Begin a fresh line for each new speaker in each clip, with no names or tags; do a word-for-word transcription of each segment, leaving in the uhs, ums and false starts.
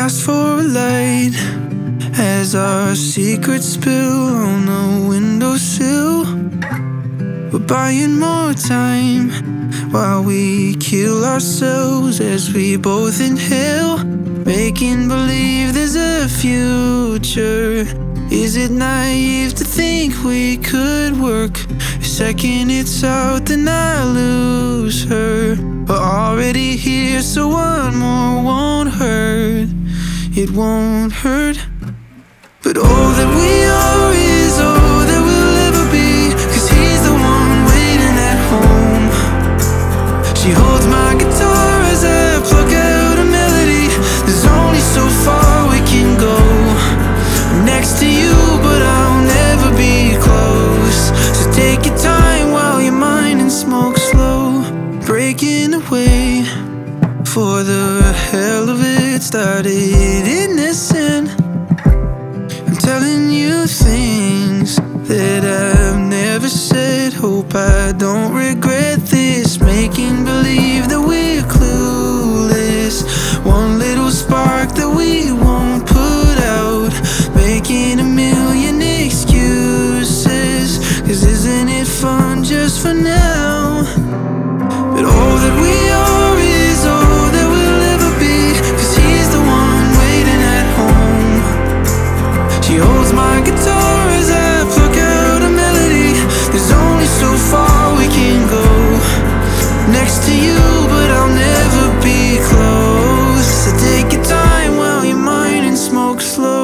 ask for a light as our secrets spill on the windowsill. We're buying more time while we kill ourselves as we both inhale, making believe there's a future. Is it naive to think we could work? The second it's out, then I lose her. We're already here, so one more won't hurt. It won't hurt. But all that we are is all that we'll ever be, 'cause he's the one waiting at home. She holds my guitar as I pluck out a melody. There's only so far we can go. I'm next to you, but I'll never be close. So take your time while your mind and smoke slow. Breaking away for the hell of it, started innocent. I'm telling you things that I've never said. Hope I don't regret this, making believe that we're clueless. One little spark that we won't put out, making a million excuses. 'Cause isn't it fun just for now? But all that we are is all that we'll ever be, 'cause he's the one waiting at home. She holds my guitar as I pluck out a melody. There's only so far we can go. Next to you, but I'll never be close. So take your time while your mind and smoke slow.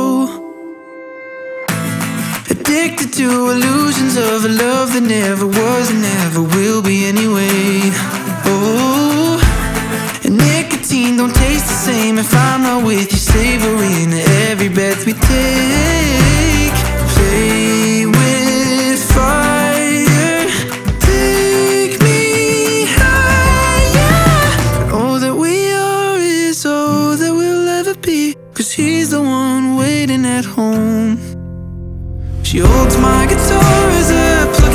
Addicted to illusions of a love that never was and never will be anyway. Oh, and nicotine don't taste the same if I'm not with you, savoring every breath we take. Play with fire, take me higher. All that we are is all that we'll ever be, 'cause he's the one waiting at home. She holds my guitar as I play.